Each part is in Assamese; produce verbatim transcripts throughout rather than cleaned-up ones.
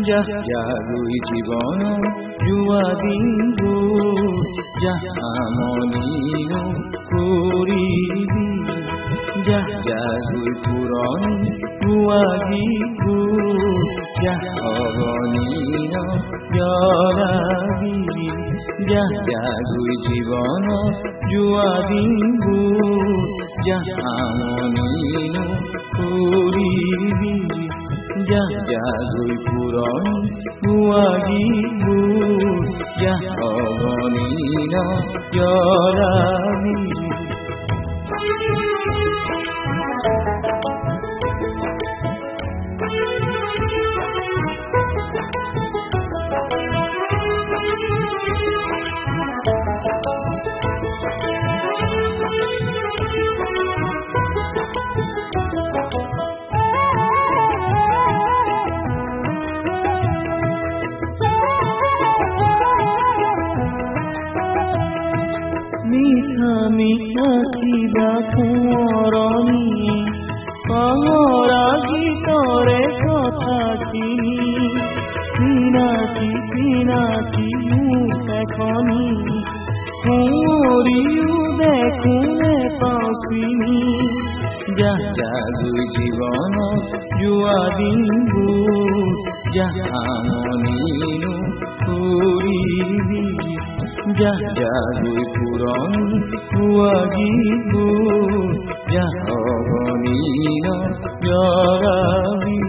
যাগুই জীবন জুয়া দিনবোৰ জামনিন কৰিবি যাগুই পুৰণি গুৱাগীবোৰ জাগনিন জৰাবি যাগুই জীবন জুৱা দিনবোৰ জামনিন কৰিবি যাগুই পুৰণি গুৱাগীবোৰ জাগনিন জৰাবি মিঠা মিঠা কিবা সোঁৱৰণি পাহৰা গীতৰে কথাখিনি চিনাকি চিনাকি মুখ এখনি সোঁৱৰিও দেখোনে পাচিনি যাগুই জীৱনত যোৱা দিনবোৰ জামনিন কৰিবি যাগুই পুৰণি গুৱাগীবোৰ জাগনিন জৰাবি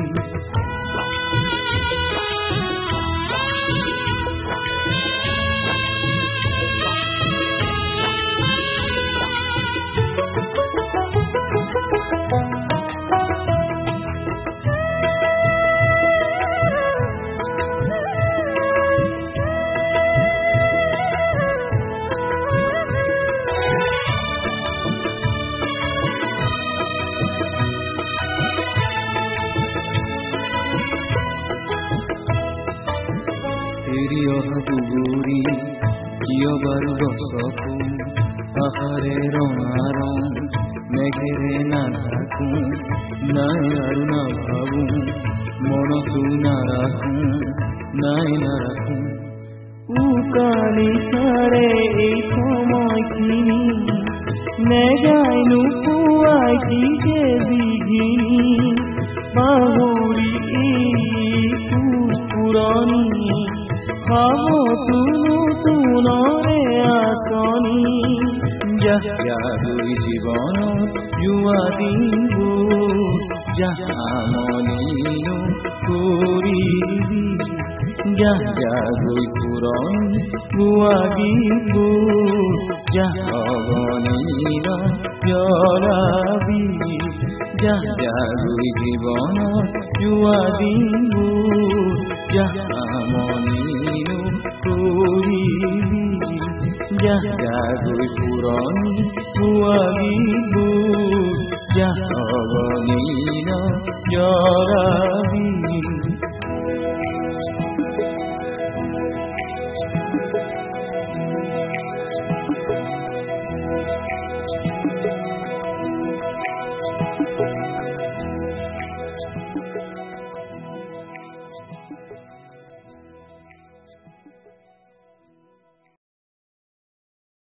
এৰি অহা দুগুৰি কিয় বাৰু গছকো আশাৰে ৰঙা ৰং মেঘেৰে নাথাকো নাই আৰু নাভাবো মনতো নাৰাখো নাই নাৰাখো উকালি চাৰে এই সময়খিনি নেগাইনো পুৱাই কি যে বিঘিনি পাহৰি পুৰণি খাবতো নতুনৰে আঁচনি যাগুই জীৱনত যোৱা দিনবোৰ জামনিন কৰিবি যাগুই পুৰণি গুৱাগীবোৰ জাগনিন জৰাবি যাগুই জীৱনত যোৱা দিনবোৰ জামনিন কৰিবি যাগুই পুৰণি গুৱাগীবোৰ জাগনিন জৰাবি